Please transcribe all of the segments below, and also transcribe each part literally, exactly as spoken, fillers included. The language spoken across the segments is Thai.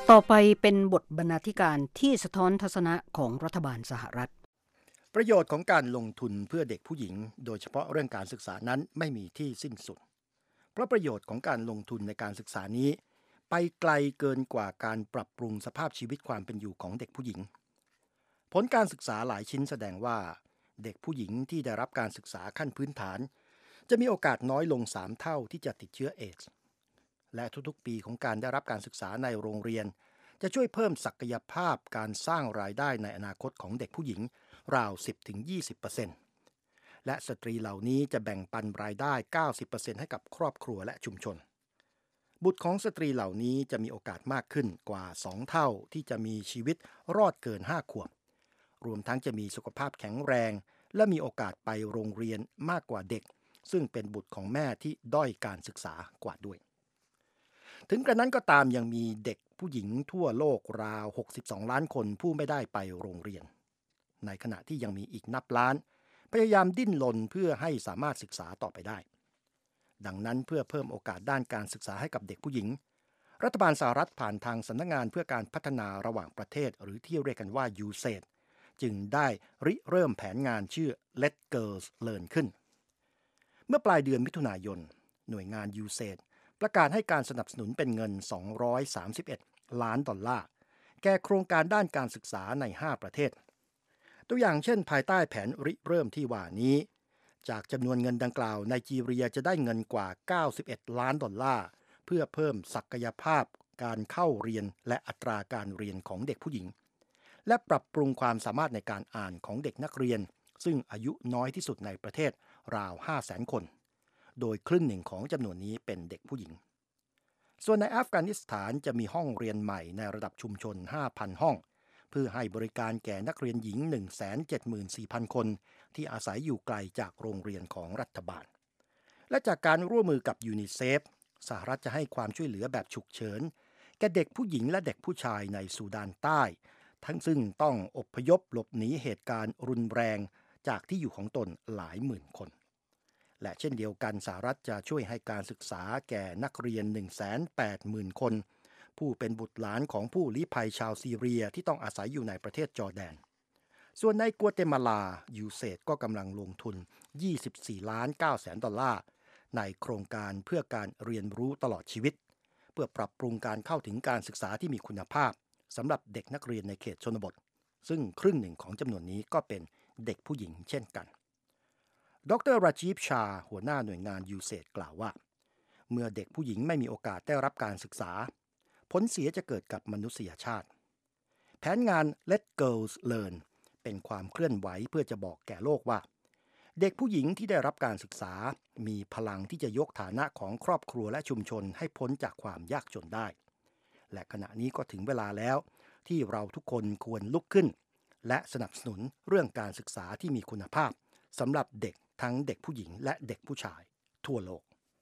ต่อไปเป็นบทบรรณาธิการที่สะท้อนทัศนะของรัฐบาลสหรัฐประโยชน์ของการลงทุนเพื่อเด็กผู้หญิงโดยเฉพาะเรื่องการศึกษานั้นไม่มีที่สิ้นสุดเพราะประโยชน์ของการลงทุนในการศึกษานี้ไปไกลเกินกว่าการปรับปรุงสภาพชีวิตความเป็นอยู่ของเด็กผู้หญิงผลการศึกษาหลายชิ้นแสดงว่าเด็กผู้หญิงที่ได้รับการศึกษาขั้นพื้นฐานจะมีโอกาสน้อยลงสามเท่าที่จะติดเชื้อเอดส์และทุกๆปีของการได้รับการศึกษาในโรงเรียนจะช่วยเพิ่มศักยภาพการสร้างรายได้ในอนาคตของเด็กผู้หญิงราว สิบถึงยี่สิบเปอร์เซ็นต์ และสตรีเหล่านี้จะแบ่งปันรายได้ เก้าสิบเปอร์เซ็นต์ ให้กับครอบครัวและชุมชนบุตรของสตรีเหล่านี้จะมีโอกาสมากขึ้นกว่าสองเท่าที่จะมีชีวิตรอดเกินห้าขวบรวมทั้งจะมีสุขภาพแข็งแรงและมีโอกาสไปโรงเรียนมากกว่าเด็กซึ่งเป็นบุตรของแม่ที่ด้อยการศึกษากว่าด้วยถึงกระนั้นก็ตามยังมีเด็กผู้หญิงทั่วโลกราวหกสิบสองล้านคนผู้ไม่ได้ไปโรงเรียนในขณะที่ยังมีอีกนับล้านพยายามดิ้นรนเพื่อให้สามารถศึกษาต่อไปได้ดังนั้นเพื่อเพิ่มโอกาสด้านการศึกษาให้กับเด็กผู้หญิงรัฐบาลสหรัฐผ่านทางสำนักงานเพื่อการพัฒนาระหว่างประเทศหรือที่เรียกกันว่า ยู เซด จึงได้ริเริ่มแผนงานชื่อ Let Girls Learn ขึ้นเมื่อปลายเดือนมิถุนายนหน่วยงาน ยู เซด ประกาศให้การสนับสนุนเป็นเงินสองร้อยสามสิบเอ็ดล้านดอลลาร์แก่โครงการด้านการศึกษาในห้าประเทศตัวอย่างเช่นภายใต้แผนริเริ่มที่ว่านี้จากจำนวนเงินดังกล่าวไนจีเรียจะได้เงินกว่าเก้าสิบเอ็ดล้านดอลลาร์เพื่อเพิ่มศักยภาพการเข้าเรียนและอัตราการเรียนของเด็กผู้หญิงและปรับปรุงความสามารถในการอ่านของเด็กนักเรียนซึ่งอายุน้อยที่สุดในประเทศราว ห้าแสน คนโดยครึ่งหนึ่งของจำนวนนี้เป็นเด็กผู้หญิงส่วนในอัฟกานิสถานจะมีห้องเรียนใหม่ในระดับชุมชน ห้าพัน ห้องเพื่อให้บริการแก่นักเรียนหญิง หนึ่งแสนเจ็ดหมื่นสี่พัน คนที่อาศัยอยู่ไกลจากโรงเรียนของรัฐบาลและจากการร่วมมือกับยูนิเซฟสหรัฐจะให้ความช่วยเหลือแบบฉุกเฉินแก่เด็กผู้หญิงและเด็กผู้ชายในซูดานใต้ทั้งซึ่งต้องอพยพหลบหนีเหตุการณ์รุนแรงจากที่อยู่ของตนหลายหมื่นคนและเช่นเดียวกันสหรัฐจะช่วยให้การศึกษาแก่นักเรียน หนึ่งแสนแปดหมื่น คนผู้เป็นบุตรหลานของผู้ลี้ภัยชาวซีเรียที่ต้องอาศัยอยู่ในประเทศจอร์แดนส่วนในกัวเตมาลา ยู เซด ก็กำลังลงทุน ยี่สิบสี่ล้านเก้าแสน ดอลลาร์ในโครงการเพื่อการเรียนรู้ตลอดชีวิตเพื่อปรับปรุงการเข้าถึงการศึกษาที่มีคุณภาพสำหรับเด็กนักเรียนในเขตชนบทซึ่งครึ่งหนึ่งของจำนวนนี้ก็เป็นเด็กผู้หญิงเช่นกันดรราจีฟชาหัวหน้าหน่วยงาน ยู เซด กล่าวว่าเมื่อเด็กผู้หญิงไม่มีโอกาสได้รับการศึกษาผลเสียจะเกิดกับมนุษยชาติแผนงาน Let Girls Learn เป็นความเคลื่อนไหวเพื่อจะบอกแก่โลกว่าเด็กผู้หญิงที่ได้รับการศึกษามีพลังที่จะยกฐานะของครอบครัวและชุมชนให้พ้นจากความยากจนได้และขณะนี้ก็ถึงเวลาแล้วที่เราทุกคนควรลุกขึ้นและสนับสนุนเรื่องการศึกษาที่มีคุณภาพสำหรับเด็กทั้งเด็กผู้หญิงและเด็กผู้ชายทั่วโลก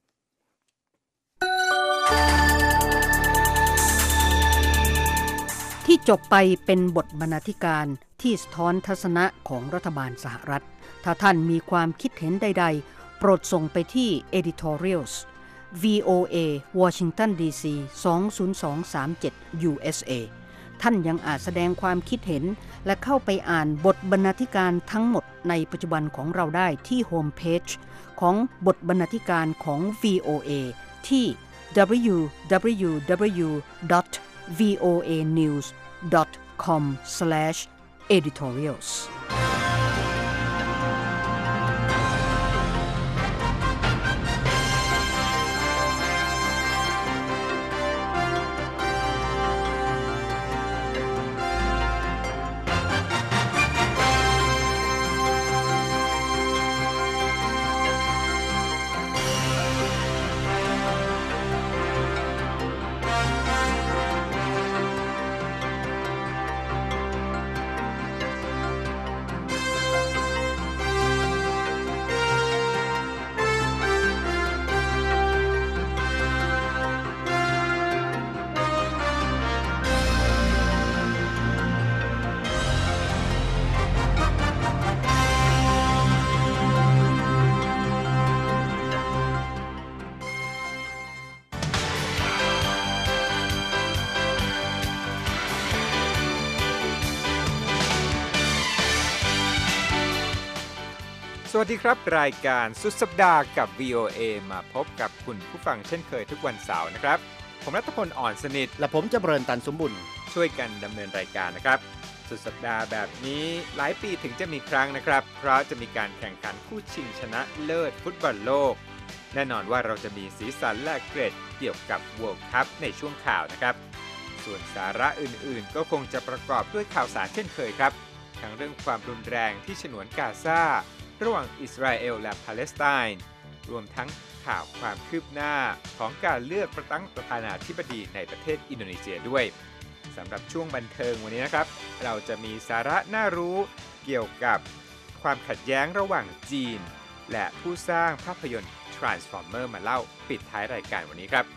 ที่จบไปเป็นบทบรรณาธิการที่สะท้อนทัศนะของรัฐบาลสหรัฐถ้าท่านมีความคิดเห็นใดๆโปรดส่งไปที่ editorials วี โอ เอ Washington ดี ซี สอง ศูนย์ สอง สาม เจ็ด ยู เอส เอ ท่านยังอาจแสดงความคิดเห็นและเข้าไปอ่านบทบรรณาธิการทั้งหมดในปัจจุบันของเราได้ที่โฮมเพจของบทบรรณาธิการของ วี โอ เอ ที่ ดับเบิลยู ดับเบิลยู ดับเบิลยู ดอท วี โอ เอ นิวส์ ดอท คอม สแลช เอดิทอเรียลส์สวัสดีครับรายการสุดสัปดาห์กับ วี โอ เอ มาพบกับคุณผู้ฟังเช่นเคยทุกวันเสาร์นะครับผมรัตพลอ่อนสนิทและผมจำเริญตันสมบุญช่วยกันดำเนินรายการนะครับสุดสัปดาห์แบบนี้หลายปีถึงจะมีครั้งนะครับเพราะจะมีการแข่งขันคู่ชิงชนะเลิศฟุตบอลโลกแน่นอนว่าเราจะมีสีสันและเกร็ดเกี่ยวกับ World Cup ในช่วงข่าวนะครับส่วนสาระอื่นๆก็คงจะประกอบด้วยข่าวสารเช่นเคยครับทั้งเรื่องความรุนแรงที่ฉนวนกาซาระหว่างอิสราเอลและปาเลสไตน์รวมทั้งข่าวความคืบหน้าของการเลือกประตั้งประธานาธิบดีในประเทศอินโดนีเซียด้วยสำหรับช่วงบันเทิงวันนี้นะครับเราจะมีสาระน่ารู้เกี่ยวกับความขัดแย้งระหว่างจีนและผู้สร้างภาพยนตร์ Transformer มาเล่าปิดท้ายรายการวันนี้ครับ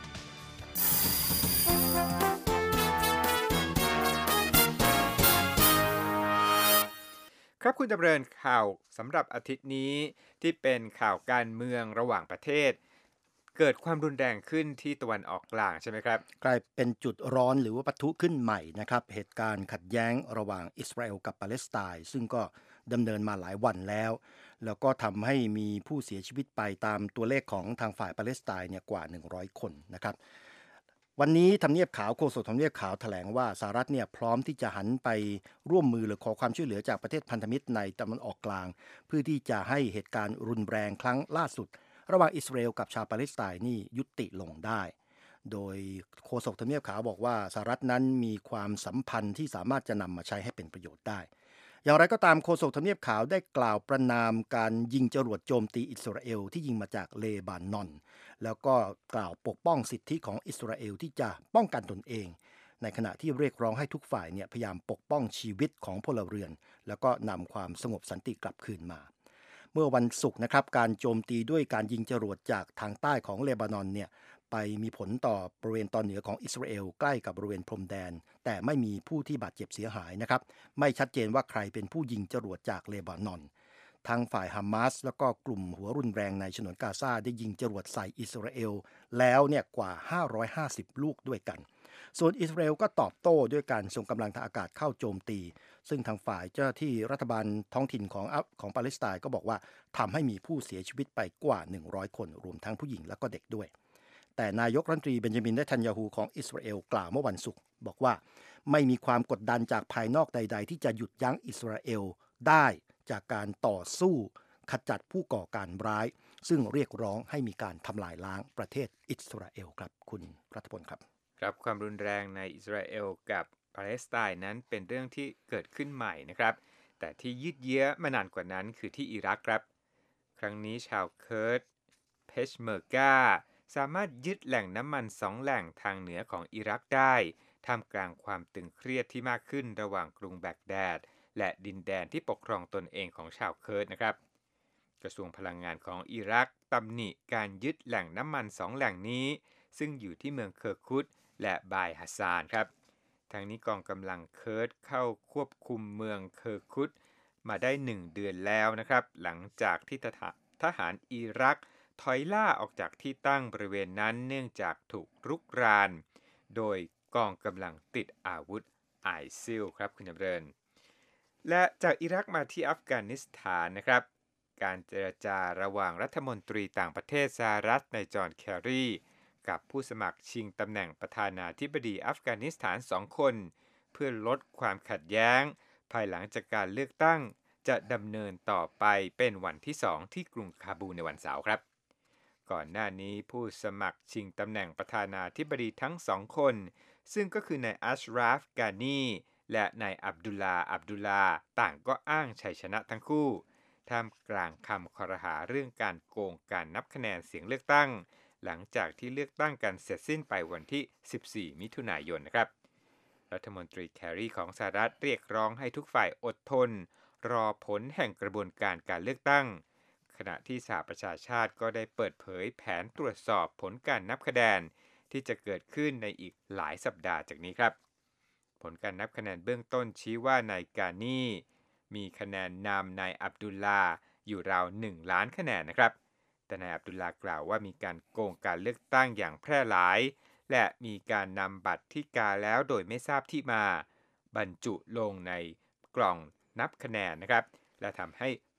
ครับคุณจำเริญข่าวสำหรับอาทิตย์นี้ที่เป็นข่าวการเมืองระหว่างประเทศเกิดความรุนแรงขึ้นที่ตะวันออกกลางใช่ไหมครับกลายเป็นจุดร้อนหรือว่าปะทุขึ้นใหม่นะครับเหตุการณ์ขัดแย้งระหว่างอิสราเอลกับปาเลสไตน์ซึ่งก็ดำเนินมาหลายวันแล้วแล้วก็ทำให้มีผู้เสียชีวิตไปตามตัวเลขของทางฝ่ายปาเลสไตน์เนี่ยกว่าหนึ่งร้อยคนนะครับวันนี้ทำเนียบขาวโฆษกทำเนียบขาวแถลงว่าสหรัฐเนี่ยพร้อมที่จะหันไปร่วมมือหรือขอความช่วยเหลือจากประเทศพันธมิตรในตะวันออกกลางเพื่อที่จะให้เหตุการณ์รุนแรงครั้งล่าสุดระหว่างอิสราเอลกับชาวปาเลสไตน์นี่ยุติลงได้โดยโฆษกทำเนียบขาวบอกว่าสหรัฐนั้นมีความสัมพันธ์ที่สามารถจะนำมาใช้ให้เป็นประโยชน์ได้อย่างไรก็ตามโฆษกทำเนียบขาวได้กล่าวประณามการยิงจรวดโจมตีอิสราเอลที่ยิงมาจากเลบานอนแล้วก็กล่าวปกป้องสิทธิของอิสราเอลที่จะป้องกันตนเองในขณะที่เรียกร้องให้ทุกฝ่ายเนี่ยพยายามปกป้องชีวิตของพลเรือนแล้วก็นำความสงบสันติกลับคืนมาเมื่อวันศุกร์นะครับการโจมตีด้วยการยิงจรวดจากทางใต้ของเลบานอนเนี่ยไปมีผลต่อบริเวณตอนเหนือของอิสราเอลใกล้กับบริเวณพรมแดนแต่ไม่มีผู้ที่บาดเจ็บเสียหายนะครับไม่ชัดเจนว่าใครเป็นผู้ยิงจรวดจากเลบานอนทางฝ่ายฮามาสแล้วก็กลุ่มหัวรุนแรงในฉนวนกาซาได้ยิงจรวดใส่อิสราเอลแล้วเนี่ยกว่าห้าร้อยห้าสิบลูกด้วยกันส่วนอิสราเอลก็ตอบโต้ด้วยการส่งกำลังทางอากาศเข้าโจมตีซึ่งทางฝ่ายเจ้าหน้าที่รัฐบาลท้องถิ่นของของปาเลสไตน์ก็บอกว่าทำให้มีผู้เสียชีวิตไปกว่าหนึ่งร้อยคนรวมทั้งผู้หญิงและก็เด็กด้วยแต่นายกรัฐมนตรีเบนจามินเนทันยาฮูของอิสราเอลกล่าวเมื่อวันศุกร์บอกว่าไม่มีความกดดันจากภายนอกใดๆที่จะหยุดยั้งอิสราเอลได้จากการต่อสู้ขจัดผู้ก่อการร้ายซึ่งเรียกร้องให้มีการทำลายล้างประเทศอิสราเอลครับคุณรัฐพลครับครับความรุนแรงในอิสราเอลกับปาเลสไตน์นั้นเป็นเรื่องที่เกิดขึ้นใหม่นะครับแต่ที่ยืดเยื้อมานานกว่านั้นคือที่อิรักครับครั้งนี้ชาวเคิร์ดเพชเมอร์กาสามารถยึดแหล่งน้ำมันสองแหล่งทางเหนือของอิรักได้ท่ามกลางความตึงเครียดที่มากขึ้นระหว่างกรุงแบกแดดและดินแดนที่ปกครองตนเองของชาวเคิร์ดนะครับกระทรวงพลังงานของอิรักตำหนิการยึดแหล่งน้ำมันสองแหล่งนี้ซึ่งอยู่ที่เมืองเคอร์คุตและบายฮัสซานครับทางนี้กองกำลังเคิร์ดเข้าควบคุมเมืองเคอร์คุตมาได้หนึ่งเดือนแล้วนะครับหลังจากที่ทหารอิรักถอยล่าออกจากที่ตั้งบริเวณนั้นเนื่องจากถูกรุกรานโดยกองกำลังติดอาวุธไอซิลครับคุณจำเริญและจากอิรักมาที่อัฟกานิสถานนะครับการเจรจาระหว่างรัฐมนตรีต่างประเทศสหรัฐนายจอห์นแครีกับผู้สมัครชิงตำแหน่งประธานาธิบดีอัฟกานิสถานสองคนเพื่อลดความขัดแย้งภายหลังจากการเลือกตั้งจะดำเนินต่อไปเป็นวันที่สองที่กรุงคาบูลในวันเสาร์ครับก่อนหน้านี้ผู้สมัครชิงตำแหน่งประธานาธิบดีทั้งสองคนซึ่งก็คือนายอัชราฟกานีและนายอับดุลลาอับดุลลาต่างก็อ้างชัยชนะทั้งคู่ท่ามกลางคำครหาเรื่องการโกงการนับคะแนนเสียงเลือกตั้งหลังจากที่เลือกตั้งกันเสร็จสิ้นไปวันที่สิบสี่มิถุนายนนะครับรัฐมนตรีแครีของสหรัฐเรียกร้องให้ทุกฝ่ายอดทนรอผลแห่งกระบวนการการเลือกตั้งขณะที่สหประชาชาติก็ได้เปิดเผยแผนตรวจสอบผลการนับคะแนนที่จะเกิดขึ้นในอีกหลายสัปดาห์จากนี้ครับผลการนับคะแนนเบื้องต้นชี้ว่านายกานีมีคะแนนนำนายอับดุลลาอยู่ราวหนึ่งล้านคะแนนนะครับแต่นายอับดุลลากล่าวว่ามีการโกงการเลือกตั้งอย่างแพร่หลายและมีการนำบัตรที่กาแล้วโดยไม่ทราบที่มาบรรจุลงในกล่องนับคะแนนนะครับและทำให้ผ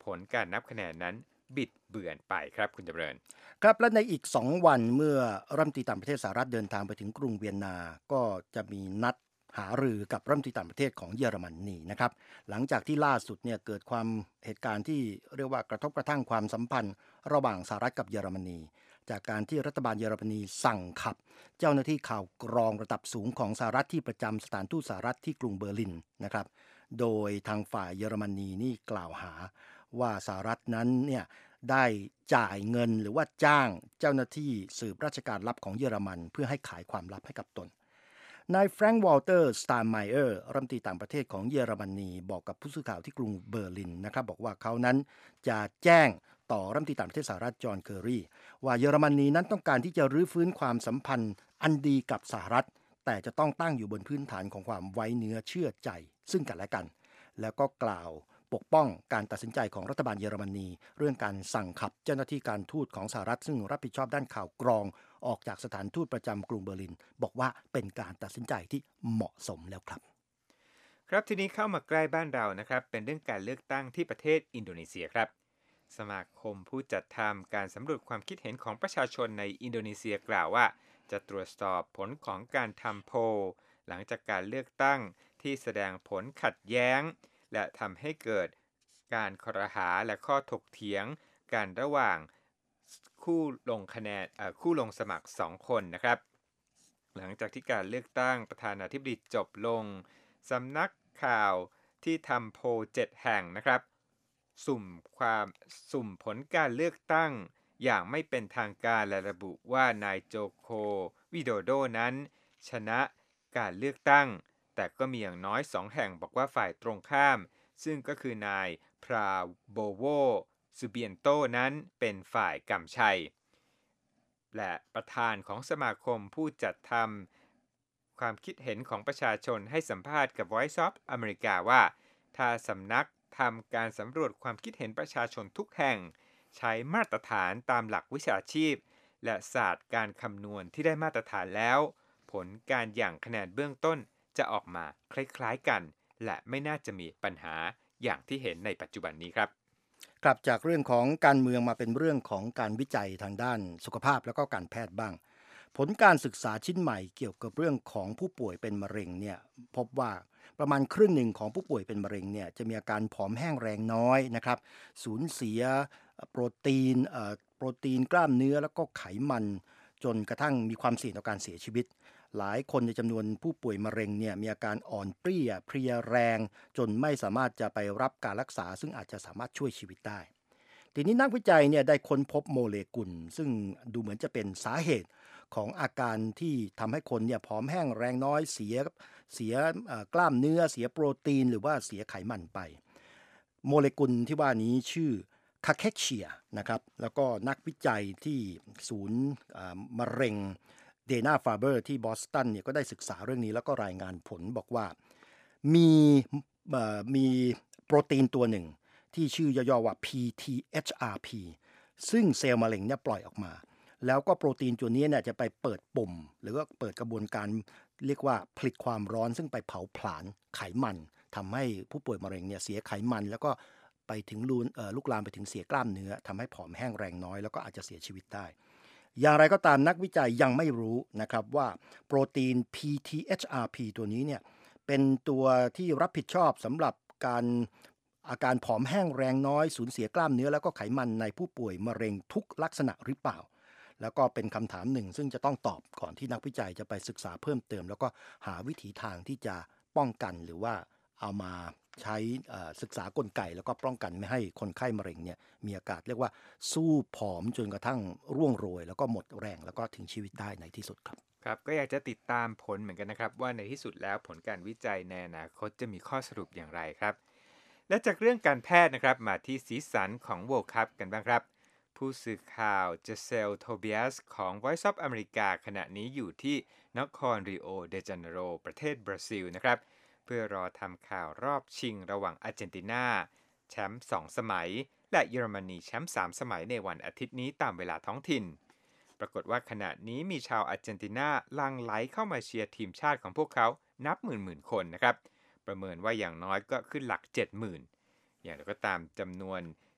ลการนับคะแนนนั้นบิดเบือนไปครับคุณจำเริญครับและในอีกสองวันเมื่อรัฐมนตรีต่างประเทศสหรัฐเดินทางไปถึงกรุงเวียนนาก็จะมีนัดหารือกับรัฐมนตรีต่างประเทศของเยอรมนีนะครับหลังจากที่ล่าสุดเนี่ยเกิดความเหตุการณ์ที่เรียกว่ากระทบกระทั่งความสัมพันธ์ระหว่างสหรัฐกับเยอรมนีจากการที่รัฐบาลเยอรมนีสั่งขับเจ้าหน้าที่ข่าวกรองระดับสูงของสหรัฐที่ประจำสถานทูตสหรัฐที่กรุงเบอร์ลินนะครับโดยทางฝ่ายเยอรมนีนี่กล่าวหาว่าสหรัฐนั้นเนี่ยได้จ่ายเงินหรือว่าจ้างเจ้าหน้าที่สืบราชการลับของเยอรมันเพื่อให้ขายความลับให้กับตนนายแฟรงค์วอลเตอร์สตาร์ไมเออร์รัฐมนตรีต่างประเทศของเยอรมนีบอกกับผู้สื่อข่าวที่กรุงเบอร์ลินนะครับบอกว่าเขานั้นจะแจ้งต่อรัฐมนตรีต่างประเทศสหรัฐจอห์นเคอรีว่าเยอรมนีนั้นต้องการที่จะรื้อฟื้นความสัมพันธ์อันดีกับสหรัฐแต่จะต้องตั้งอยู่บนพื้นฐานของความไว้เนื้อเชื่อใจซึ่งกันและกันแล้วก็กล่าวปกป้องการตัดสินใจของรัฐบาลเยอรมนีเรื่องการสั่งขับเจ้าหน้าที่การทูตของสหรัฐซึ่งรับผิดชอบด้านข่าวกรองออกจากสถานทูตประจำกรุงเบอร์ลินบอกว่าเป็นการตัดสินใจที่เหมาะสมแล้วครับครับทีนี้เข้ามาใกล้บ้านเรานะครับเป็นเรื่องการเลือกตั้งที่ประเทศอินโดนีเซียครับสมาคมผู้จัดทำการสำรวจความคิดเห็นของประชาชนในอินโดนีเซียกล่าวว่าจะตรวจสอบผลของการทำโพลหลังจากการเลือกตั้งที่แสดงผลขัดแย้งและทำให้เกิดการครหาและข้อถกเถียงกันระหว่างคู่ลงคะแนนคู่ลงสมัครสองคนนะครับหลังจากที่การเลือกตั้งประธานาธิบดีจบลงสำนักข่าวที่ทำโพลเจ็ดแห่งนะครับสุ่มความสุ่มผลการเลือกตั้งอย่างไม่เป็นทางการและระบุว่านายโจโควิโดโดนั้นชนะการเลือกตั้งแต่ก็มีอย่างน้อยสองแห่งบอกว่าฝ่ายตรงข้ามซึ่งก็คือนายพราโบโวซูเบียนโตนั้นเป็นฝ่ายกำชัยและประธานของสมาคมผู้จัดทำความคิดเห็นของประชาชนให้สัมภาษณ์กับ Voice of America ว่าถ้าสำนักทำการสำรวจความคิดเห็นประชาชนทุกแห่งใช้มาตรฐานตามหลักวิชาชีพและศาสตร์การคำนวณที่ได้มาตรฐานแล้วผลการหยั่งคะแนนเบื้องต้นจะออกมาคล้ายๆกันและไม่น่าจะมีปัญหาอย่างที่เห็นในปัจจุบันนี้ครับกลับจากเรื่องของการเมืองมาเป็นเรื่องของการวิจัยทางด้านสุขภาพแล้วก็การแพทย์บ้างผลการศึกษาชิ้นใหม่เกี่ยวกับเรื่องของผู้ป่วยเป็นมะเร็งเนี่ยพบว่าประมาณครึ่งหนึ่งของผู้ป่วยเป็นมะเร็งเนี่ยจะมีอาการผอมแห้งแรงน้อยนะครับสูญเสียโปรตีนโปรตีนกล้ามเนื้อแล้วก็ไขมันจนกระทั่งมีความเสี่ยงต่อการเสียชีวิตหลายคนในจำนวนผู้ป่วยมะเร็งเนี่ยมีอาการอ่อนเปรี้ยเพลียแรงจนไม่สามารถจะไปรับการรักษาซึ่งอาจจะสามารถช่วยชีวิตได้ทีนี้นักวิจัยเนี่ยได้ค้นพบโมเลกุลซึ่งดูเหมือนจะเป็นสาเหตุของอาการที่ทำให้คนเนี่ยผอมแห้งแรงน้อยเสียเสียกล้ามเนื้อเสียโปรตีนหรือว่าเสียไขมันไปโมเลกุลที่ว่านี้ชื่อคาเคเชียนะครับแล้วก็นักวิจัยที่ศูนย์มะเร็งเดนาฟาเบอร์ที่บอสตันเนี่ยก็ได้ศึกษาเรื่องนี้แล้วก็รายงานผลบอกว่ามีมีโปรตีนตัวหนึ่งที่ชื่อย่อๆว่า พี ที เอช อาร์ พี ซึ่งเซลล์มะเร็งเนี่ยปล่อยออกมาแล้วก็โปรตีนตัวนี้เนี่ยจะไปเปิดปุ่มหรือว่าเปิดกระบวนการเรียกว่าผลิตความร้อนซึ่งไปเผาผลาญไขมันทำให้ผู้ป่วยมะเร็งเนี่ยเสียไขมันแล้วก็ไปถึงลุกลามไปถึงเสียกล้ามเนื้อทำให้ผอมแห้งแรงน้อยแล้วก็อาจจะเสียชีวิตได้อย่างไรก็ตามนักวิจัยยังไม่รู้นะครับว่าโปรตีน พี ที เอช อาร์ พี ตัวนี้เนี่ยเป็นตัวที่รับผิดชอบสำหรับการอาการผอมแห้งแรงน้อยสูญเสียกล้ามเนื้อแล้วก็ไขมันในผู้ป่วยมะเร็งทุกลักษณะหรือเปล่าแล้วก็เป็นคำถามหนึ่งซึ่งจะต้องตอบก่อนที่นักวิจัยจะไปศึกษาเพิ่มเติมแล้วก็หาวิธีทางที่จะป้องกันหรือว่าเอามาใช้ศึกษากลไกแล้วก็ป้องกันไม่ให้คนไข้มะเร็งเนี่ยมีอาการเรียกว่าสู้ผอมจนกระทั่งร่วงโรยแล้วก็หมดแรงแล้วก็ถึงชีวิตได้ในที่สุดครับครับก็อยากจะติดตามผลเหมือนกันนะครับว่าในที่สุดแล้วผลการวิจัยในอนาคตจะมีข้อสรุปอย่างไรครับและจากเรื่องการแพทย์นะครับมาที่สีสันของ World Cup กันบ้างครับผู้สื่อข่าวเจเซลโทเบียสของ Voice of America ขณะนี้อยู่ที่นครริโอเดจาเนโรประเทศบราซิลนะครับเพื่อรอทำข่าวรอบชิงระหว่างอาร์เจนตินาแชมป์สองสมัยและเยอรมนีแชมป์สามสมัยในวันอาทิตย์นี้ตามเวลาท้องถิ่นปรากฏว่าขณะนี้มีชาวอาร์เจนตินาหลั่งไหลเข้ามาเชียร์ทีมชาติของพวกเขานับหมื่นๆคนนะครับประเมินว่าอย่างน้อยก็ขึ้นหลัก เจ็ดหมื่น อย่างไรก็ตามจำนวน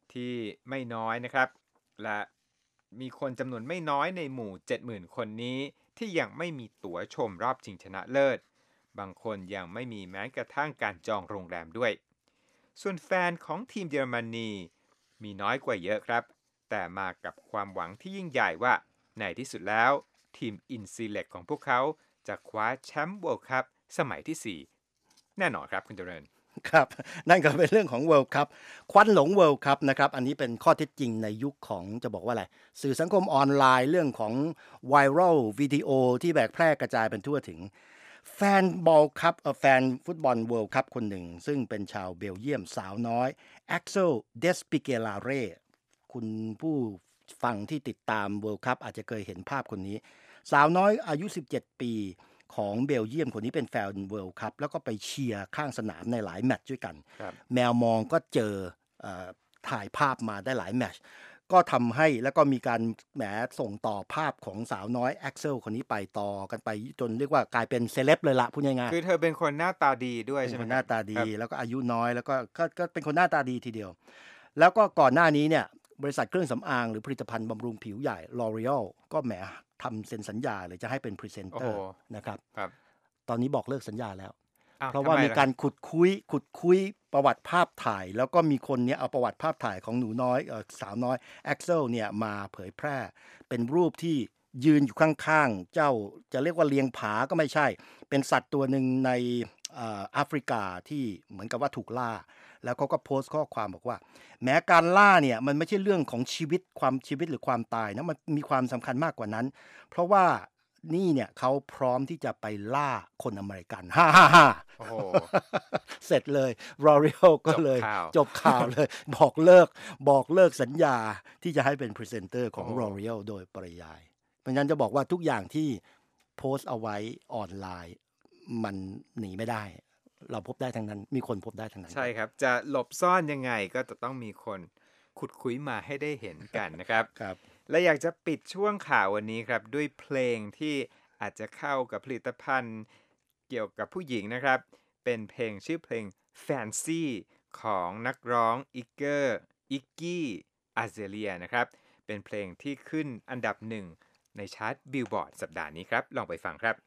ที่ไม่น้อยนะครับและมีคนจำนวนไม่น้อยในหมู่ เจ็ดหมื่น คนนี้ที่ยังไม่มีตั๋วชมรอบชิงชนะเลิศบางคนยังไม่มีแม้กระทั่งการจองโรงแรมด้วยส่วนแฟนของทีมเยอรมนีมีน้อยกว่าเยอะครับแต่มากับความหวังที่ยิ่งใหญ่ว่าในที่สุดแล้วทีม InSelect ของพวกเขาจะคว้าแชมป์ World Cup สมัยที่สี่แน่นอนครับคุณเจริญครับนั่นก็เป็นเรื่องของ World Cup ควันหลง World Cup นะครับอันนี้เป็นข้อเท็จจริงในยุคของจะบอกว่าอะไรสื่อสังคมออนไลน์เรื่องของไวรัลวิดีโอที่แบกแพร่กระจายเป็นทั่วถึงแฟนบอลคัพแฟนฟุตบอล World Cup คนหนึ่งซึ่งเป็นชาวเบลเยียมสาวน้อยแอ็กเซลเดสปิเกลาเร่คุณผู้ฟังที่ติดตาม World Cup อาจจะเคยเห็นภาพคนนี้สาวน้อยอายุสิบเจ็ดปีของเบลเยียมคนนี้เป็นแฟนเวิลด์คัพแล้วก็ไปเชียร์ข้างสนามในหลายแมตช์ด้วยกันแมวมองก็เจอถ่ายภาพมาได้หลายแมตช์ก็ทำให้แล้วก็มีการแหมส่งต่อภาพของสาวน้อยแอ็กเซลคนนี้ไปต่อกันไปจนเรียกว่ากลายเป็นเซเลบเลยละพูดง่ายๆคือเธอเป็นคนหน้าตาดีด้วยใช่ไหมเป็นคนหน้าตาดีแล้วก็อายุน้อยแล้วก็ก็เป็นคนหน้าตาดีทีเดียวแล้วก็ก่อนหน้านี้เนี่ยบริษัทเครื่องสำอางหรือผลิตภัณฑ์บำรุงผิวใหญ่ L'Oreal ก็แหมทำเซ็นสัญญาเลยจะให้เป็นพรีเซนเตอร์นะครับตอนนี้บอกเลิกสัญญาแล้วเพราะว่ามีการขุดคุยขุดคุยประวัติภาพถ่ายแล้วก็มีคนเนี้ยเอาประวัติภาพถ่ายของหนูน้อยเอ่อสาวน้อยแอ็กเซลเนี่ยมาเผยแพร่เป็นรูปที่ยืนอยู่ข้างๆเจ้าจะเรียกว่าเลียงผาก็ไม่ใช่เป็นสัตว์ตัวหนึ่งในแอฟริกาที่เหมือนกับว่าถูกล่าแล้วเขาก็โพสต์ข้อความบอกว่าแม้การล่าเนี่ยมันไม่ใช่เรื่องของชีวิตความชีวิตหรือความตายนะมันมีความสำคัญมากกว่านั้นเพราะว่านี่เนี่ยเขาพร้อมที่จะไปล่าคนอเมริกันฮ่าฮ่าฮ่าเสร็จเลย L'Oreal ก็เลยจบข่าวเลยบอกเลิกบอกเลิกสัญญาที่จะให้เป็นพรีเซนเตอร์ของ L'Oreal โดยปริยายเพราะฉะนั้นจะบอกว่าทุกอย่างที่โพสต์เอาไว้ออนไลน์มันหนีไม่ได้เราพบได้ทั้งนั้นมีคนพบได้ทั้งนั้นใช่ครับจะหลบซ่อนยังไงก็จะต้องมีคนขุดคุยมาให้ได้เห็นกันนะครับครับและอยากจะปิดช่วงข่าววันนี้ครับด้วยเพลงที่อาจจะเข้ากับผลิตภัณฑ์เกี่ยวกับผู้หญิงนะครับเป็นเพลงชื่อเพลง Fancy ของนักร้องอิกเกอร์อิกกี้อาเซเลียนะครับเป็นเพลงที่ขึ้นอันดับหนึ่งในชาร์ตบิลบอร์ดสัปดาห์นี้ครับลองไปฟังครับ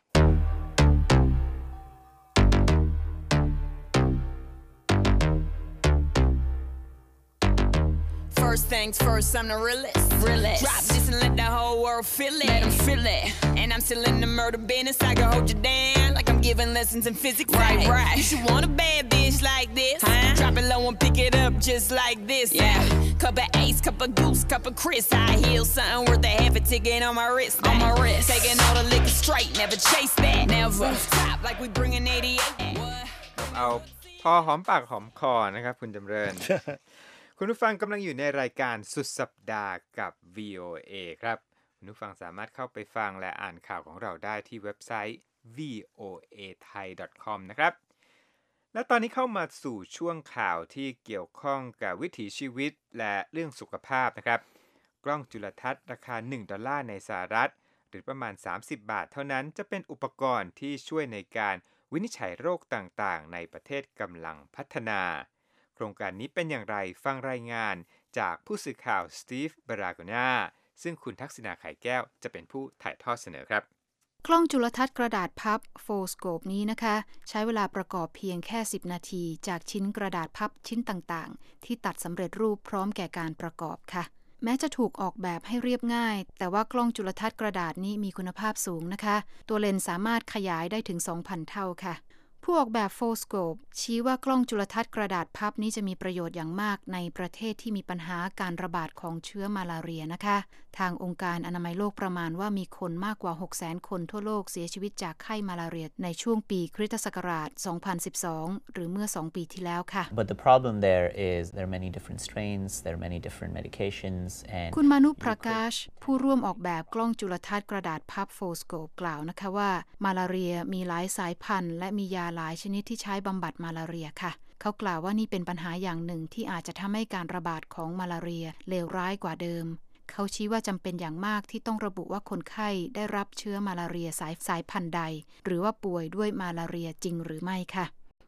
First things first, I'm the realest. realest. Drop this and let the whole world feel it. Let them feel it. And I'm still in the murder business. I can hold you down like I'm giving lessons in physics. Right, right. You should want a bad bitch like this. Huh? Drop it low and pick it up just like this. Yeah. Cup of Ace, cup of Goose, cup of Chris. I heal something worth a half a ticket on my wrist. On my wrist. Taking all the liquor straight. Never chase that. Never. Top like we bringing eighty-eight. What? เอาพอหอมปากหอมคอนะครับคุณจำเริญ คุณผู้ฟังกำลังอยู่ในรายการสุดสัปดาห์กับ วี โอ เอ ครับคุณผู้ฟังสามารถเข้าไปฟังและอ่านข่าวของเราได้ที่เว็บไซต์ วี โอ เอ ไทย ดอท คอม นะครับและตอนนี้เข้ามาสู่ช่วงข่าวที่เกี่ยวข้องกับวิถีชีวิตและเรื่องสุขภาพนะครับกล้องจุลทรรศน์ราคาหนึ่งดอลลาร์ในสหรัฐหรือประมาณสามสิบบาทเท่านั้นจะเป็นอุปกรณ์ที่ช่วยในการวินิจฉัยโรคต่างๆในประเทศกำลังพัฒนาโครงการนี้เป็นอย่างไรฟังรายงานจากผู้สื่อข่าวสตีฟ บารากอนาซึ่งคุณทักษิณาไข่แก้วจะเป็นผู้ถ่ายทอดเสนอครับกล้องจุลทรรศน์กระดาษพับ Full Scope นี้นะคะใช้เวลาประกอบเพียงแค่สิบนาทีจากชิ้นกระดาษพับชิ้นต่างๆที่ตัดสำเร็จรูปพร้อมแก่การประกอบค่ะแม้จะถูกออกแบบให้เรียบง่ายแต่ว่ากล้องจุลทรรศน์กระดาษนี้มีคุณภาพสูงนะคะตัวเลนส์สามารถขยายได้ถึง สองพัน เท่าค่ะผู้ออกแบบ Full Scope ชี้ว่ากล้องจุลทรรศน์กระดาษพับนี้จะมีประโยชน์อย่างมากในประเทศที่มีปัญหาการระบาดของเชื้อมาลาเรียนะคะทางองค์การอนามัยโลกประมาณว่ามีคนมากกว่า หกแสน คนทั่วโลกเสียชีวิตจากไข้มาลาเรียในช่วงปีคริสตศักราช สองพันสิบสอง หรือเมื่อ สอง ปีที่แล้วค่ะ But the problem there is there are many different strains, there are many different medications and คุณมานุปรากาชผู้ร่วมออกแบบกล้องจุลทรรศน์กระดาษพับ Full Scope กล่าวนะคะว่ามาลาเรียมีหลายสายพันธุ์และมียาหลายชนิดที่ใช้บำบัดมาลาเรียค่ะเขากล่าวว่านี่เป็นปัญหาอย่างหนึ่งที่อาจจะทำให้การระบาดของมาลาเรียเลวร้ายกว่าเดิมเขาชี้ว่าจำเป็นอย่างมากที่ต้องระบุว่าคนไข้ได้รับเชื้อมาลาเรียสายสายพันธุ์ใดหรือว่าป่วยด้วยมาลาเรียจริงหรือไม่ค่ะ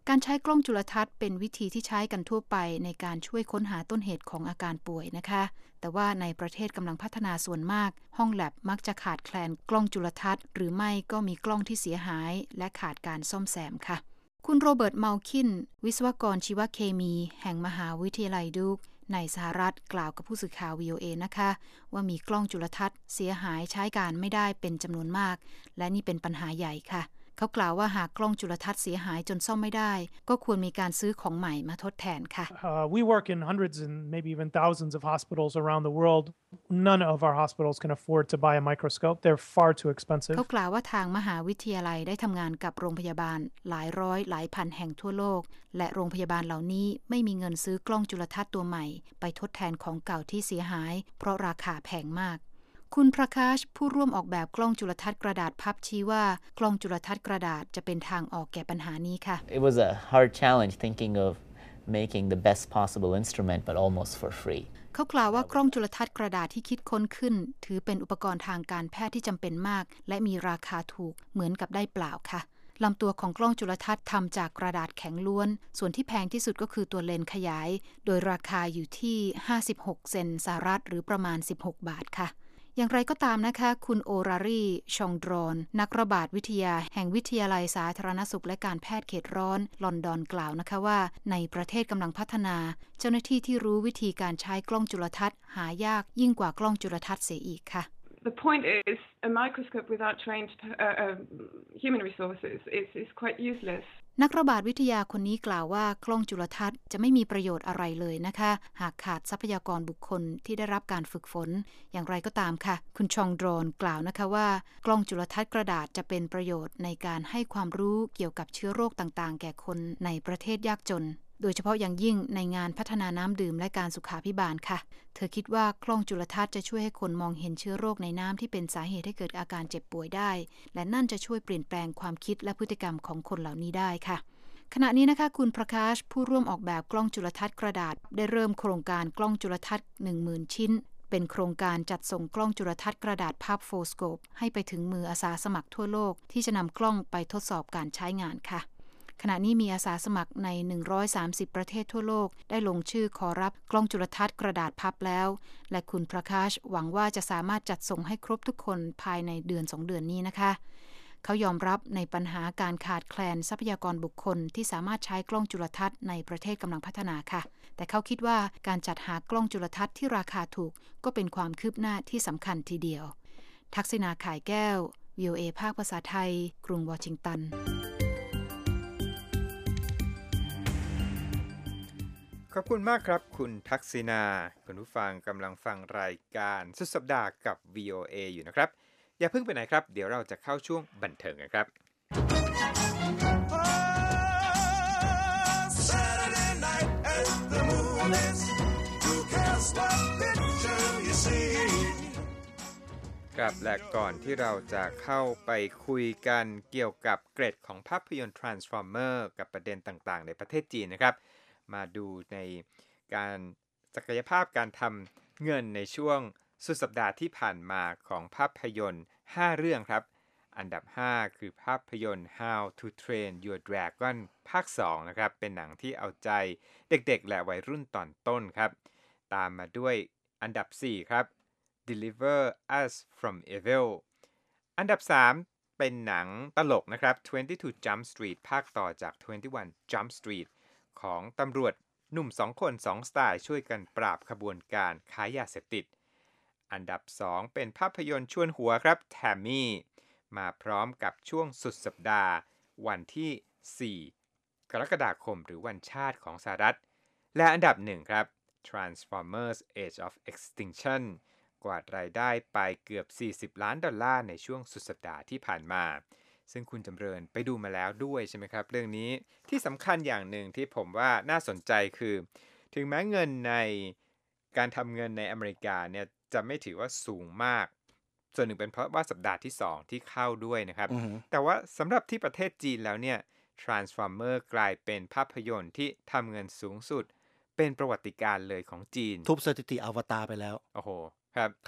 การใช้กล้องจุลทรรศน์เป็นวิธีที่ใช้กันทั่วไปในการช่วยค้นหาต้นเหตุของอาการป่วยนะคะแต่ว่าในประเทศกำลังพัฒนาส่วนมากห้องแลบมักจะขาดแคลนกล้องจุลทรรศน์หรือไม่ก็มีกล้องที่เสียหายและขาดการซ่อมแซมค่ะคุณโรเบิร์ตเมาคินวิศวกรชีวเคมีแห่งมหาวิทยาลัยดูกในสหรัฐกล่าวกับผู้สื่อข่าว วี โอ เอ นะคะว่ามีกล้องจุลทรรศน์เสียหายใช้การไม่ได้เป็นจำนวนมากและนี่เป็นปัญหาใหญ่ค่ะเขากล่าวว่าหากกล้องจุลทรรศน์เสียหายจนซ่อมไม่ได้ก็ควรมีการซื้อของใหม่มาทดแทนค่ะ uh, we work in hundreds and maybe even thousands of hospitals around the world. None of our hospitals can afford to buy a microscope. They're far too expensive. เขากล่าวว่าทางมหาวิทยาลัยได้ทำงานกับโรงพยาบาลหลายร้อยหลายพันแห่งทั่วโลกและโรงพยาบาลเหล่านี้ไม่มีเงินซื้อกล้องจุลทรรศน์ตัวใหม่ไปทดแทนของเก่าที่เสียหายเพราะราคาแพงมากคุณประคาชผู้ร่วมออกแบบกล้องจุลทรรศน์กระดาษพับชี้ว่ากล้องจุลทรรศน์กระดาษจะเป็นทางออกแก่ปัญหานี้ค่ะ It was a hard challenge thinking of making the best possible instrument but almost for free. เขากล่าวว่ากล้องจุลทรรศน์กระดาษที่คิดค้นขึ้นถือเป็นอุปกรณ์ทางการแพทย์ที่จำเป็นมากและมีราคาถูกเหมือนกับได้เปล่าค่ะลำตัวของกล้องจุลทรรศน์ทำจากกระดาษแข็งล้วนส่วนที่แพงที่สุดก็คือตัวเลนส์ขยายโดยราคาอยู่ที่ห้าสิบหกเซนต์สหรัฐหรือประมาณสิบหกบาทค่ะอย่างไรก็ตามนะคะคุณโอรารีชองดรอนนักระบาดวิทยาแห่งวิทยาลัยสาธารณสุขและการแพทย์เขตร้อนลอนดอนกล่าวนะคะว่าในประเทศกำลังพัฒนาเจ้าหน้าที่ที่รู้วิธีการใช้กล้องจุลทรรศน์หายากยิ่งกว่ากล้องจุลทรรศน์เสียอีกค่ะ The point is a microscope without trained uh, uh, human resources is, is quite useless. นักระบาดวิทยาคนนี้กล่าวว่ากล้องจุลทรรศน์จะไม่มีประโยชน์อะไรเลยนะคะหากขาดทรัพยากรบุคคลที่ได้รับการฝึกฝนอย่างไรก็ตามค่ะคุณชองดรอนกล่าวนะคะว่ากล้องจุลทรรศน์กระดาษจะเป็นประโยชน์ในการให้ความรู้เกี่ยวกับเชื้อโรคต่างๆแก่คนในประเทศยากจนโดยเฉพาะอย่างยิ่งในงานพัฒนาน้ำดื่มและการสุขาภิบาลค่ะเธอคิดว่ากล้องจุลทรรศน์จะช่วยให้คนมองเห็นเชื้อโรคในน้ำที่เป็นสาเหตุให้เกิดอาการเจ็บป่วยได้และนั่นจะช่วยเปลี่ยนแปลงความคิดและพฤติกรรมของคนเหล่านี้ได้ค่ะขณะนี้นะคะคุณประคาชผู้ร่วมออกแบบกล้องจุลทรรศน์กระดาษได้เริ่มโครงการกล้องจุลทรรศน์ หนึ่งหมื่น ชิ้นเป็นโครงการจัดส่งกล้องจุลทรรศน์กระดาษพับโฟสโคปให้ไปถึงมืออาสาสมัครทั่วโลกที่จะนำกล้องไปทดสอบการใช้งานค่ะขณะนี้มีอาสาสมัครในหนึ่งร้อยสามสิบประเทศทั่วโลกได้ลงชื่อขอรับกล้องจุลทรรศน์กระดาษพับแล้วและคุณประคาชหวังว่าจะสามารถจัดส่งให้ครบทุกคนภายในเดือนสองเดือนนี้นะคะเขายอมรับในปัญหาการขาดแคลนทรัพยากรบุคคลที่สามารถใช้กล้องจุลทรรศน์ในประเทศกำลังพัฒนาค่ะแต่เขาคิดว่าการจัดหากล้องจุลทรรศน์ที่ราคาถูกก็เป็นความคืบหน้าที่สำคัญทีเดียวทักษิณาข่ายแก้ว วี โอ เอ ภาคภาษาไทยกรุงวอชิงตันขอบคุณมากครับคุณทักษิณาคุณผู้ฟังกำลังฟังรายการสุดสัปดาห์กับ วี โอ เอ อยู่นะครับอย่าเพิ่งไปไหนครับเดี๋ยวเราจะเข้าช่วงบันเทิงกันครับครับและก่อนที่เราจะเข้าไปคุยกันเกี่ยวกับเกรดของภาพยนตร์ Transformer กับประเด็นต่างๆในประเทศจีนนะครับมาดูในการศักยภาพการทำเงินในช่วงสุดสัปดาห์ที่ผ่านมาของภาพยนตร์ห้าเรื่องครับอันดับห้าคือภาพยนตร์ How to Train Your Dragon ภาคสองนะครับเป็นหนังที่เอาใจเด็กๆและวัยรุ่นตอนต้นครับตามมาด้วยอันดับสี่ครับ Deliver Us from Evil อันดับสามเป็นหนังตลกนะครับยี่สิบสอง Jump Street ภาคต่อจากยี่สิบเอ็ด Jump Street ของตำรวจหนุ่มสองคนสองสไตล์ช่วยกันปราบขบวนการค้ายาเสพติดอันดับสองเป็นภาพยนตร์ชวนหัวครับ Tammy มาพร้อมกับช่วงสุดสัปดาห์วันที่สี่กรกฎาคมหรือวันชาติของสหรัฐและอันดับหนึ่งครับ Transformers Age of Extinction กวาดรายได้ไปเกือบสี่สิบล้านดอลลาร์ในช่วงสุดสัปดาห์ที่ผ่านมาซึ่งคุณจำเริญไปดูมาแล้วด้วยใช่ไหมครับเรื่องนี้ที่สำคัญอย่างหนึ่งที่ผมว่าน่าสนใจคือถึงแม้เงินในการทำเงินในอเมริกาเนี่ยจะไม่ถือว่าสูงมากส่วนหนึ่งเป็นเพราะว่าสัปดาห์ที่สองที่เข้าด้วยนะครับ uh-huh. แต่ว่าสำหรับที่ประเทศจีนแล้วเนี่ย Transformer กลายเป็นภาพยนตร์ที่ทำเงินสูงสุดเป็นประวัติการณ์เลยของจีนทุบสถิติอวตารไปแล้วโอ้โหครับครับ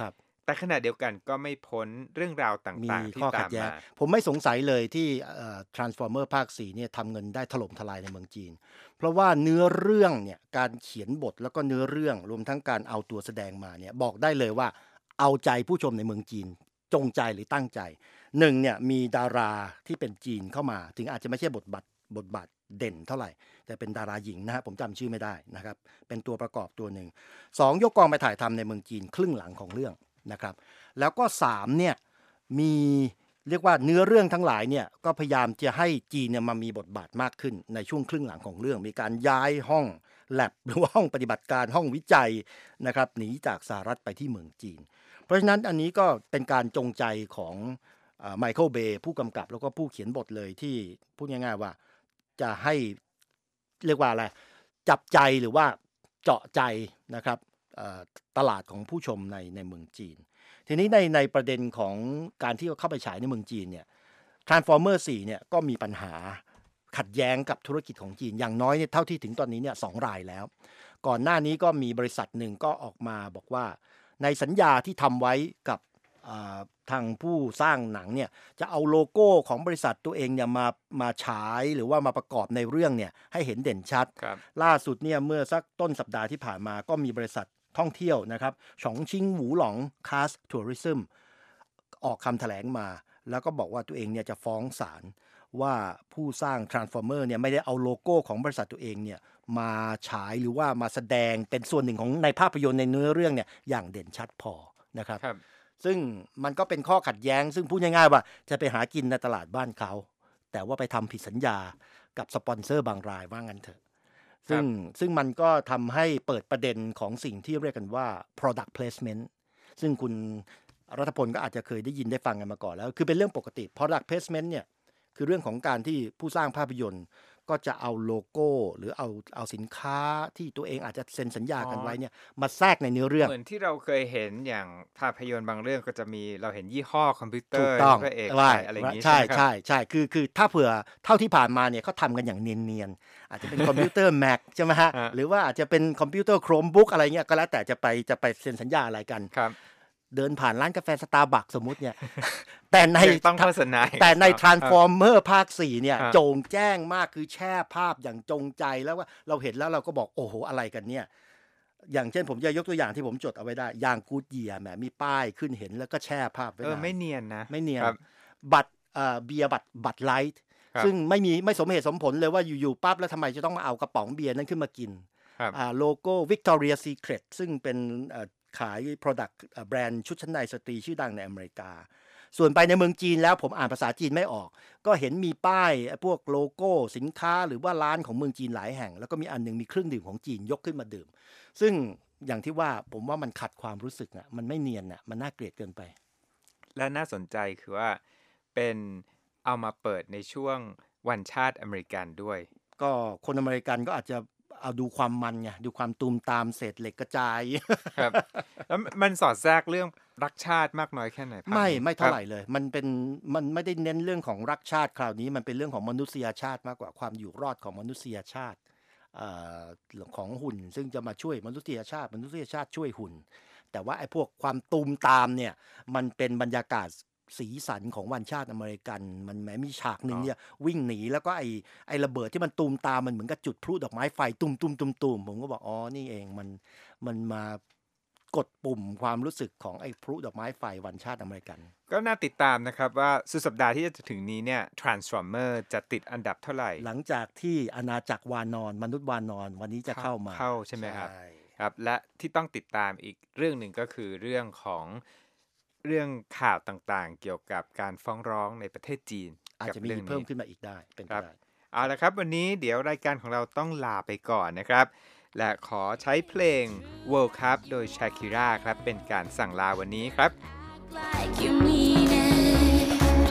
แต่ขณะเดียวกันก็ไม่พ้นเรื่องราวต่างๆที่ตามมาผมไม่สงสัยเลยที่ Transformer ภาคสี่เนี่ยทำเงินได้ถล่มทลายในเมืองจีนเพราะว่าเนื้อเรื่องเนี่ยการเขียนบทแล้วก็เนื้อเรื่องรวมทั้งการเอาตัวแสดงมาเนี่ยบอกได้เลยว่าเอาใจผู้ชมในเมืองจีนจงใจหรือตั้งใจหนึ่งเนี่ยมีดาราที่เป็นจีนเข้ามาถึงอาจจะไม่ใช่บทบาทบทบาทเด่นเท่าไหร่แต่เป็นดาราหญิงนะฮะผมจำชื่อไม่ได้นะครับเป็นตัวประกอบตัวหนึ่งสองยกกองไปถ่ายทำในเมืองจีนครึ่งหลังของเรื่องนะครับแล้วก็สามเนี่ยมีเรียกว่าเนื้อเรื่องทั้งหลายเนี่ยก็พยายามจะให้จีนเนี่ยมามีบทบาทมากขึ้นในช่วงครึ่งหลังของเรื่องมีการย้ายห้องแลบหรือว่าห้องปฏิบัติการห้องวิจัยนะครับหนีจากสหรัฐไปที่เมืองจีนเพราะฉะนั้นอันนี้ก็เป็นการจงใจของไมเคิลเบย์ผู้กำกับแล้วก็ผู้เขียนบทเลยที่พูดง่ายๆว่าจะให้เรียกว่าอะไรจับใจหรือว่าเจาะใจนะครับตลาดของผู้ชมในในเมืองจีนทีนี้ในในประเด็นของการที่เข้าไปฉายในเมืองจีนเนี่ย Transformer สี่เนี่ยก็มีปัญหาขัดแย้งกับธุรกิจของจีนอย่างน้อยเนี่ยเท่าที่ถึงตอนนี้เนี่ยสองรายแล้วก่อนหน้านี้ก็มีบริษัทหนึ่งก็ออกมาบอกว่าในสัญญาที่ทำไว้กับทางผู้สร้างหนังเนี่ยจะเอาโลโก้ของบริษัทตัวเองเนี่ยมามาฉายหรือว่ามาประกอบในเรื่องเนี่ยให้เห็นเด่นชัดล่าสุดเนี่ยเมื่อสักต้นสัปดาห์ที่ผ่านมาก็มีบริษัทท่องเที่ยวนะครับฉองชิงหวูหลงคาสทัวริซึมออกคำแถลงมาแล้วก็บอกว่าตัวเองเนี่ยจะฟ้องศาลว่าผู้สร้าง Transformer เนี่ยไม่ได้เอาโลโก้ของบริษัทตัวเองเนี่ยมาฉายหรือว่ามาแสดงเป็นส่วนหนึ่งของในภาพยนตร์ในเนื้อเรื่องเนี่ยอย่างเด่นชัดพอนะครับซึ่งมันก็เป็นข้อขัดแย้งซึ่งพูดง่ายๆว่าจะไปหากินในตลาดบ้านเขาแต่ว่าไปทำผิดสัญญากับสปอนเซอร์บางรายว่างั้นเถอะซึ่งซึ่งมันก็ทำให้เปิดประเด็นของสิ่งที่เรียกกันว่า product placement ซึ่งคุณรัฐพลก็อาจจะเคยได้ยินได้ฟังกันมาก่อนแล้วคือเป็นเรื่องปกติ product placement เนี่ยคือเรื่องของการที่ผู้สร้างภาพยนตร์ก็จะเอาโลโก้หรือเอาเอาสินค้าที่ตัวเองอาจจะเซ็นสัญญากันไว้เนี่ยมาแทรกในเนื้อเรื่องเหมือนที่เราเคยเห็นอย่างภาพยนตร์บางเรื่องก็จะมีเราเห็นยี่ห้อคอมพิวเตอร์พระเอกอะไรอย่างนี้ใช่ใช่ใช่คือคือถ้าเผื่อเท่าที่ผ่านมาเนี่ยเขาทำกันอย่างเนียนๆอาจจะเป็นคอมพิวเตอร์ Mac ใช่ไหมฮะหรือว่าอาจจะเป็นคอมพิวเตอร์ Chromebook อะไรเงี้ยก็แล้วแต่จะไปจะไปเซ็นสัญญาอะไรกันเดินผ่านร้านกาแฟ Starbucks สมมุติเนี่ยแต่ในต้องโฆษณาแต่ใน Transformer ภาคสี่เนี่ยโจงแจ้งมากคือแช่ภาพอย่างจงใจแล้วว่าเราเห็นแล้วเราก็บอกโอ้โหอะไรกันเนี่ยอย่างเช่นผมจะยกตัวอย่างที่ผมจดเอาไว้ได้ยางกู๊ดเยียร์แหมมีป้ายขึ้นเห็นแล้วก็แช่ภาพไว้เออไม่เนียนนะไม่เนียนบัตรเอ่อเบียร์บัตรบัตรไลท์ซึ่งไม่มีไม่สมเหตุสมผลเลยว่าอยู่ๆปั๊บแล้วทำไมจะต้องมาเอากระป๋องเบียร์นั้นขึ้นมากินอ่าโลโก้ Victoria's Secret ซึ่งเป็นขาย product แบรนด์ชุดชั้นในสตรีชื่อดังในอเมริกาส่วนไปในเมืองจีนแล้วผมอ่านภาษาจีนไม่ออกก็เห็นมีป้ายพวกโลโก้สินค้าหรือว่าร้านของเมืองจีนหลายแห่งแล้วก็มีอันนึงมีเครื่องดื่มของจีนยกขึ้นมาดื่มซึ่งอย่างที่ว่าผมว่ามันขัดความรู้สึกอ่ะมันไม่เนียนอ่ะมันน่าเกลียดเกินไปและน่าสนใจคือว่าเป็นเอามาเปิดในช่วงวันชาติอเมริกันด้วยก็คนอเมริกันก็อาจจะเอาดูความมันไงดูความตูมตามเศษเหล็กกระจายครับแล้วมันสอดแทรกเรื่องรักชาติมากน้อยแค่ไหนไม่ไม่เท่าไหร่เลยมันเป็นมันไม่ได้เน้นเรื่องของรักชาติคราวนี้มันเป็นเรื่องของมนุษยชาติมากกว่าความอยู่รอดของมนุษยชาติเอ่อของหุ่นซึ่งจะมาช่วยมนุษยชาติมนุษยชาติช่วยหุ่นแต่ว่าไอ้พวกความตูมตามเนี่ยมันเป็นบรรยากาศสีสันของวันชาติอเมริกันมันแม้มีฉากนึงเนี่ยวิ่งหนีแล้วก็ไอ้ไอ้ระเบิดที่มันตูมตามมันเหมือนกับจุดพลุดอกไม้ไฟตุ่มๆๆๆผมก็บอกอ๋อนี่เองมันมันมากดปุ่มความรู้สึกของไอ้พลุดอกไม้ไฟวันชาติอเมริกันก็น่าติดตามนะครับว่าสุดสัปดาห์ที่จะถึงนี้เนี่ย Transformer จะติดอันดับเท่าไหร่หลังจากที่อาณาจักรวานอนมนุษย์วานอนวันนี้จะเข้ามาเข้าใช่ไหมครับครับและที่ต้องติดตามอีกเรื่องหนึ่งก็คือเรื่องของเรื่องข่าวต่างๆเกี่ยวกับการฟ้องร้องในประเทศจีนอาจจะมีเพิ่มขึ้นมาอีกได้เป็นไปได้เอาละครับวันนี้เดี๋ยวรายการของเราต้องลาไปก่อนนะครับและขอใช้เพลง World Cup โดย Shakira ครับเป็นการสั่งลาวันนี้ครับ like you mean it,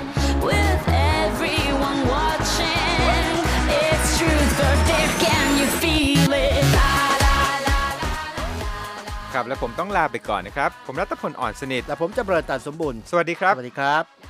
with everyone watching, it's truth or dare, can you feel it?ครับและผมต้องลาไปก่อนนะครับผมรัตพลอ่อนสนิทและผมจะเบิร์ตตันสมบูรณ์สวัสดีครับสวัสดีครับ